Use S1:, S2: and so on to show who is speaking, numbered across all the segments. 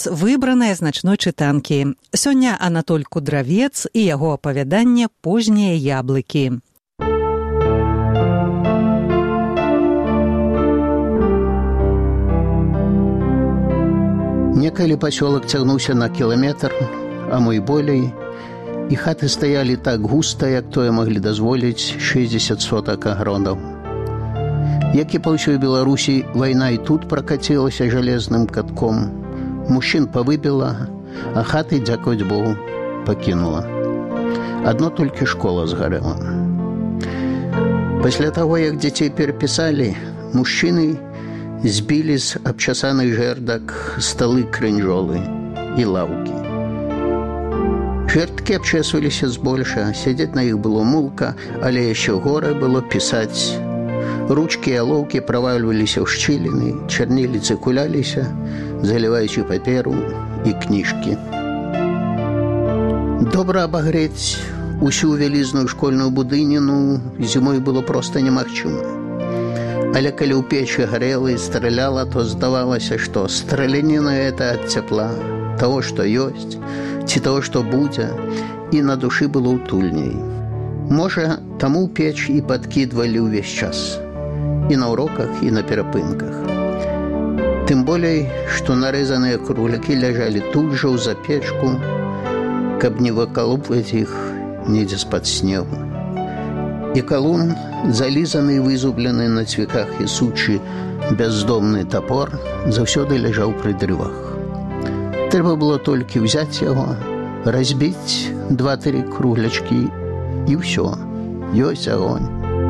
S1: Выбранае значной чытанкі. Сёння Анатоль Кудравец і яго апавяданне «Познія яблыкі».
S2: Некалі пасёлак цягнуўся на кіламетр, а мо і болей, і хаты стаялі так густа, як тое маглі дазволіць 60 сотак агородаў. Як і па ўсёй Беларусі, вайна і тут пракацілася жалезным катком. Мужчын павыбіла, а хаты, дзякаваць Богу, пакінула. Адно толькі школа згарэла. Пасля таго, як дзяцей перапісалі, мужчыны збілі з абчасаных жэрдак сталы крынжолы і лаўкі. Жэрдкі абчэсваліся збольша, сядзець на іх было мулка, але яшчэ горай было пісаць. Ручкі і алоўкі правальваліся ў шчыліны, чарніліцы куляліся, заліваючы паперу і кніжкі. Добра абагрэць усю вялізную школьную будыніну зімой было проста немагчыма. Але калі ў печы гарэла і страляла, то здавалася, што страляніна гэта ад цяпла, таго, што ёсць, ці таго, што будзе, і на душы было ўтульней. Можа, таму печ і падкідвалі ўвесь час. І на уроках, і на перапынках. Тым болей, што нарэзаныя круглякі ляжалі тут жа ў запечку, каб не выкалупваць іх недзе з-пад снегу. І калун, залізаны і вызублены на цвіках і сучы бяздомны тапор, заўсёды ляжаў пры дрывах. Трэба было толькі ўзяць яго, разбіць 2-3 круглячкі, і ўсё, ёсць агонь.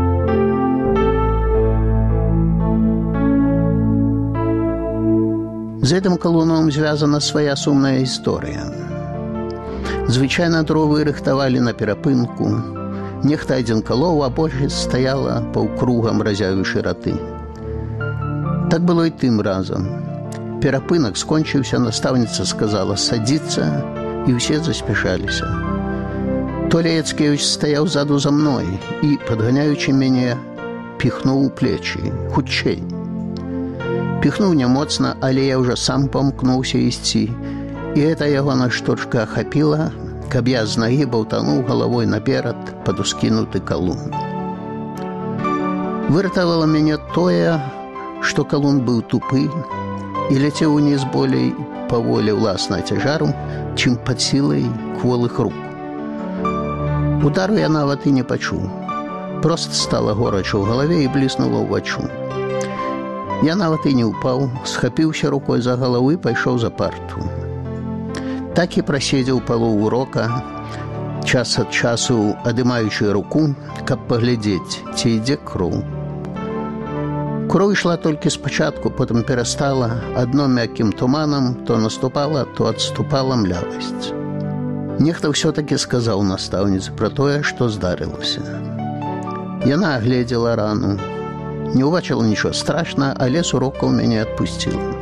S2: З гэтым калуном звязана свая сумная гісторыя. Звычайна дровы рыхтавалі на перапынку. Нехта адзін калоў, а большасць стаяла паўкругам, разявіўшы раты. Так было і тым разам. Перапынак скончыўся, настаўніца сказала «садзіцца», і ўсе заспяшаліся. Толя Яцкевіч стаяў ззаду за мной і, падганяючы мяне, піхнуў у плечы. Хутчэй. Піхнуў нямоцна, але я ўжо сам памкнуўся ісці, і гэта ягона штучка ахапіла, каб я з нагі баўтануў галавой наперад пад ускінуты калун. Выратавала мяне тое, што калун быў тупы і ляцеў уніз болей па волі ўласнага цяжару, чым пад сілай кволых рук. Удару я нават і не пачуў. Проста стала горача ў галаве і бліснула ўваччу. Я нават і не ўпаў, схапіўся рукой за галаву і пайшоў за парту. Так і праседзеў палову урока, час ад часу адымаючы руку, каб паглядзець, ці ідзе кроў. Кроў ішла толькі спачатку, потым перастала, адно мяккім туманам, то наступала, то адступала млявасць. Нехта ўсё-такі сказаў настаўніцы пра тое, што здарылася. Яна агледзела рану. Не ўбачыла нічого страшна, але з урокаў мяне адпусціла.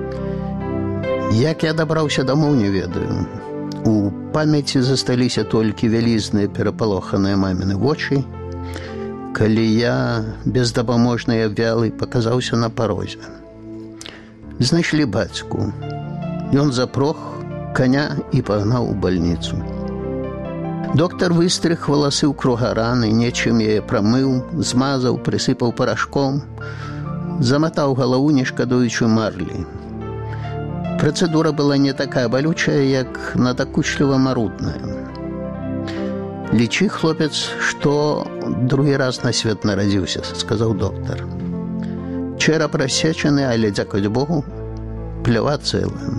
S2: Як я дабраўся дамоў, не ведаю. У памяці засталіся толькі вялізныя перапалоханыя маміны вочы, калі я, бездапаможны і абвялы, паказаўся на парозе. Знайшлі бацьку. Ён запрог коня і пагнаў у бальніцу. Доктар выстрыг валасы ў круга раны, нечым яе прамыў, змазаў, прысыпаў парашком, заматаў галаву, не шкадуючы марлі. Працэдура была не такая балючая, як надакучліва-марудная. «Лічы, хлопец, што другі раз на свет нарадзіўся», – сказаў доктар. «Чэрап рассечаны, але, дзякуй Богу, плева цэлая».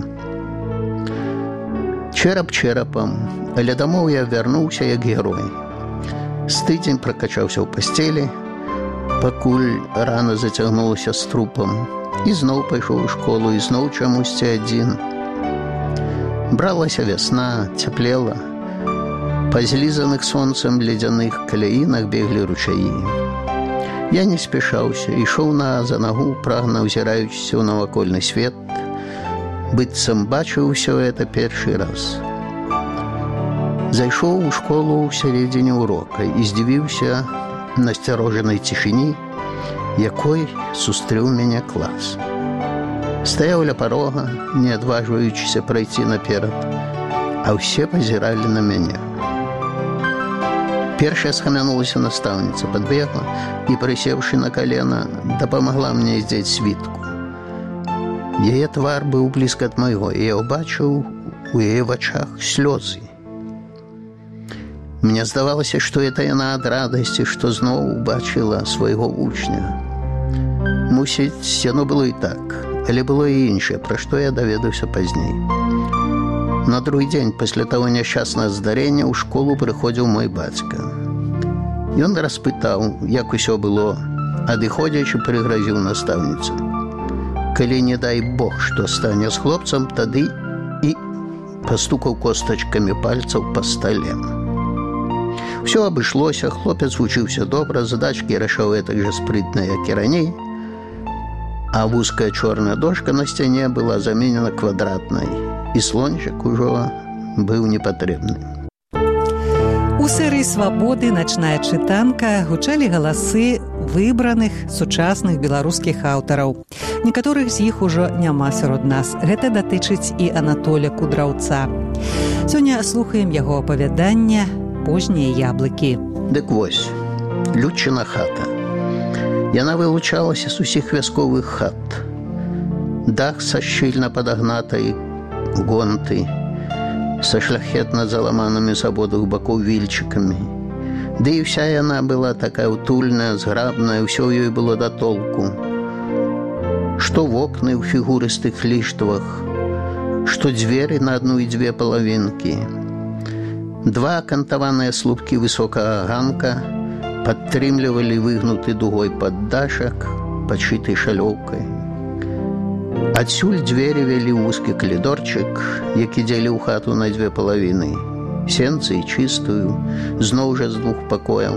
S2: Чэрап чэрапам, але дамоў я вярнуўся як герой. З тыдзень пракачаўся ў пасцелі, пакуль рана зацягнулася з трупам, і зноў пайшоў у школу, і зноў чамусьці адзін. Бралася вясна, цяплела. Па злізаных сонцам ледзяных каляінах беглі ручаі. Я не спяшаўся, ішоў за нагу, прагна ўзіраючыся ў навакольны свет, быццам бачыў усё гэта першы раз. Зайшоў у школу ў сярэдзіне ўрока і здзівіўся насцярожанай цішыні, якой сустрэў мяне клас. Стаяў ля парога, не адважваючыся прайсці наперад, а ўсе пазіралі на мяне. Першая схамянулася настаўніца, падбегла і, прысеўшы на калена, дапамагла мне здзець світку. Яе твар быў блізка ад майго, і я ўбачыў у яе вачах слёзы. Мне здавалася, што гэта яна ад радасці, што зноў убачыла свайго вучня. Мусіць, яно было і так, але было і іншае, пра што я даведаўся пазней. На другі дзень пасля таго няшчаснага здарэння ў школу прыходзіў мой бацька. Ён распытаў, як усё было, адыходзячы прыгразіў настаўніцу. Калі, не дай Бог, што стане з хлопцам, тады і пастукаў костачкамі пальцаў па стале. Усё абышлося, хлопец вучыўся добра, задачкі рашаў гэтак жа спрытна, як і раней, а вузкая чорная дошка на сцяне была заменена квадратнай, і слончык ужо быў непатрэбны.
S1: У серыі «Свабоды» «Начная чытанка» гучалі галасы выбраных сучасных беларускіх аўтараў. Некаторых з іх ужо няма сярод нас. Гэта датычыць і Анатоля Кудраўца. Сёння слухаем яго апавядання «Позняе яблыкі».
S2: Дык вось, Людчына хата. Яна вылучалася з усіх вясковых хат. Дах са шчыльна падагнатай гонты, са шляхетна заламанымі з абодвух бакоў вільчыкамі. Ды і ўся яна была такая утульная, зграбная, ўсё ў ёй было да толку. Што вокны ў фігурыстых ліштвах, што дзверы на адну і дзве палавінкі. Два акантаваныя слупкі высокага ганка падтрымлівалі выгнуты дугой паддашак, падшыты шалёўкай. Адсюль дзверы вялі вузкі калідорчык, які дзеліў хату на дзве палавіны, сенцы і чыстую, зноў жа з двух пакояў.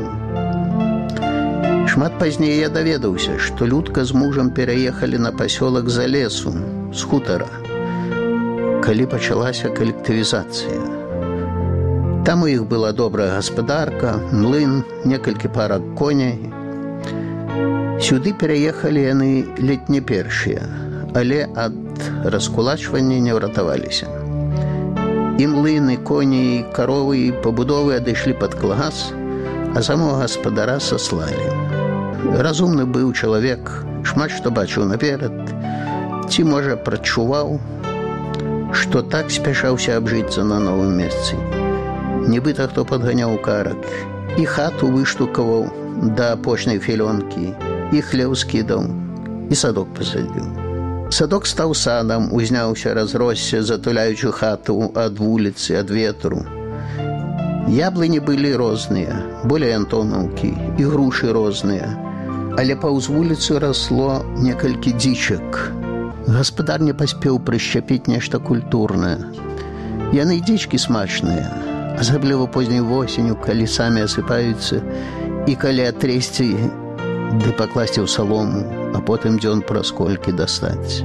S2: Шмат пазней я даведаўся, што Людка з мужам пераехалі на пасёлак за лесу, з хутара, калі пачалася калектывізацыя. Там у іх была добрая гаспадарка, млын, некалькі парак коней. Сюды пераехалі яны ледь не першыя, але ад раскулачвання не ўратаваліся. І млыны, коні, і каровы, і пабудовы адышлі пад калгас, а самого гаспадара саслалі. Разумны быў чалавек, шмат што бачыў наперад, ці, можа, прадчуваў, што так спяшаўся абжыцца на новым месцы. Нібыта хто падганяў карак, і хату выштукаваў да апошняй філёнкі, і хлеў скідаў, і садок пасадзіў. Садок стаў садам, узняўся, разросся, затуляючы хату ад вуліцы, ад ветру. Яблыні былі розныя, болей антонаўкі, і грушы розныя, але паўз вуліцу расло некалькі дзічак. Гаспадар не паспеў прышчапіць нешта культурнае. Яны дзічкі смачныя, асабліва позняй восенню, калі самі асыпаюцца, і калі атресці ды пакласці ў салому, а потым дзён праз колькі дастаць.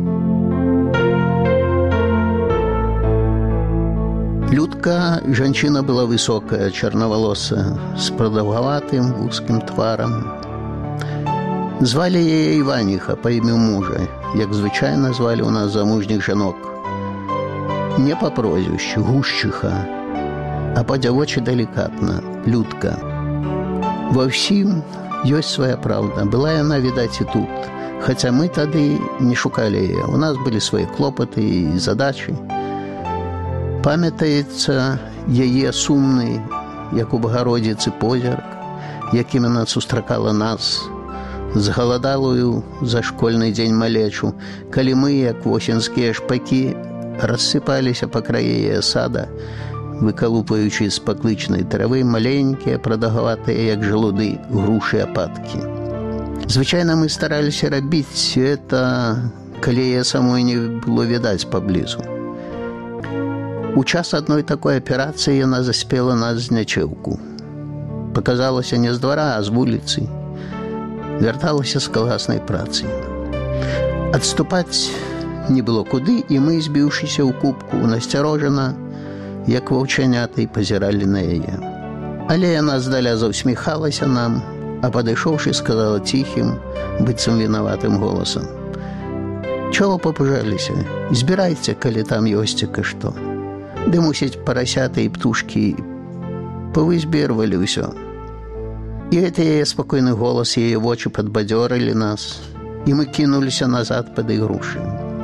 S2: Людка, жанчына была высокая, чарнавалосая, з прадаўгаватым вузкім тварам. Звалі яе Іваніха па імю мужа, як звычайна звалі ў нас замужніх жанок. Не па прозвішчу, Гушчыха, а па-дзявочы далікатна, Людка. Ва ўсім ёсць свая праўда. Была яна, відаць, і тут. Хаця мы тады не шукалі яе. У нас былі свае клопаты і задачы. Памятаецца яе сумны, як у Багародзіцы, позірк, якім яна сустракала нас, згаладалую за школьны дзень малечу, калі мы, як восеньскія шпакі, рассыпаліся па краі яе сада, выкалупаючы з паклычнай травы маленькія, прадагаватыя, як жалуды, грушы ападкі. Звычайна мы стараліся рабіць это, калі яе самой не было відаць паблізу. У час адной такой аперацыі яна заспела нас з нячэўку. Паказалася не з двара, а з вуліцы. Вярталася з калгаснай працы. Адступаць не было куды, і мы, збіўшыся ў купку, насцярожана, як ваўчаняты, пазіралі на яе. Але яна здаля заўсміхалася нам, а падышоўшы, сказала ціхім, быццам вінаватым голасам: Чого попужаліся? Збірайце, калі там ёсціка што. Ды, мусіць, парасяты і птушкі павызбервалі ўсё. І гэты яе спакойны голас, яе вочы падбадзёрылі нас, і мы кінуліся назад пад ігрушы.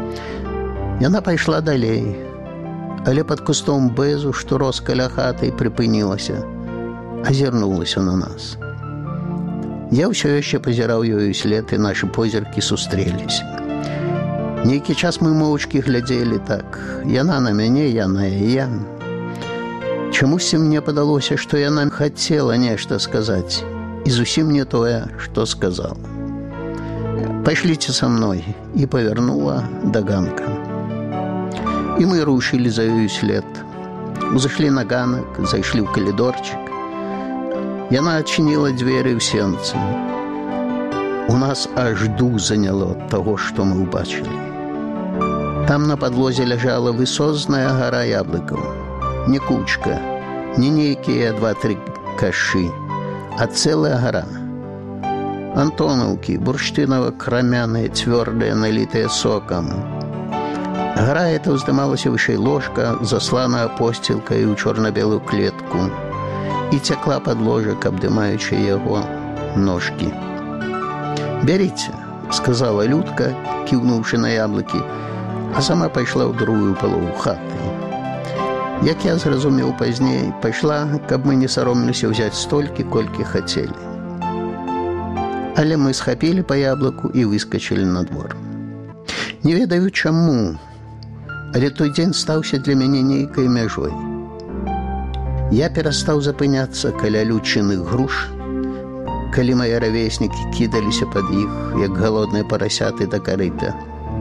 S2: Яна пайшла далей, але пад кустом бэзу, што рос каля хаты, прыпынілася, азірнулася на нас. Я ўсё яшчэ пазіраў ёю след, і нашы позіркі сустрэліся. Нейкі час мы моўчкі глядзелі так. Яна на мяне, я на яе. Чамусьці мне падалося, што яна хацела нешта сказаць, і зусім не тое, што сказала. «Пашліце са мной», і павярнула да ганка. І мы рушылі за ёю след. Узышлі на ганак, зайшлі ў калідорчык. Яна адчыніла дзверы ў сенцы. У нас аж дух заняло ад таго, што мы ўбачылі. Там на падлозе ляжала высозная гара яблыкаў. Не кучка, не нейкія 2-3 кашы, а цэлая гара. Антонаўкі, бурштынава-крамяныя, цвёрдыя, налітыя сокам. Гара эта ўздымалася вышэй ложка, засланая посцілкай у чорна-белую клетку, і цякла пад ложак, абдымаючы яго ножкі. «Бярыце», — сказала Людка, кіўнуўшы на яблыкі, а сама пайшла ў другую палову хаты. Як я зразумеў пазней, пайшла, каб мы не саромеліся ўзяць столькі, колькі хацелі. Але мы схапілі па яблыку і выскачылі на двор. Не ведаю чаму, але той дзень стаўся для мяне нейкай мяжой. Я перастаў запыняцца каля лючыных груш, калі мае равеснікі кідаліся пад іх, як галодныя парасяты да карыта.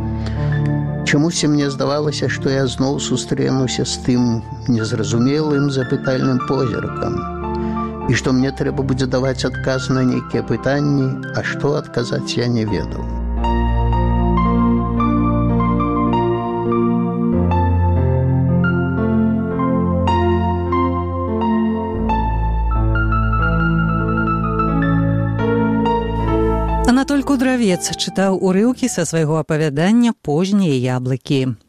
S2: Чамусьці мне здавалася, што я зноў сустрэнуся з тым незразумелым запытальным позіркам, і што мне трэба будзе даваць адказ на нейкія пытанні, а што адказаць я не ведаў.
S1: Анатоль Кудравец чытаў урыўкі са свайго апавядання «Познія яблыкі».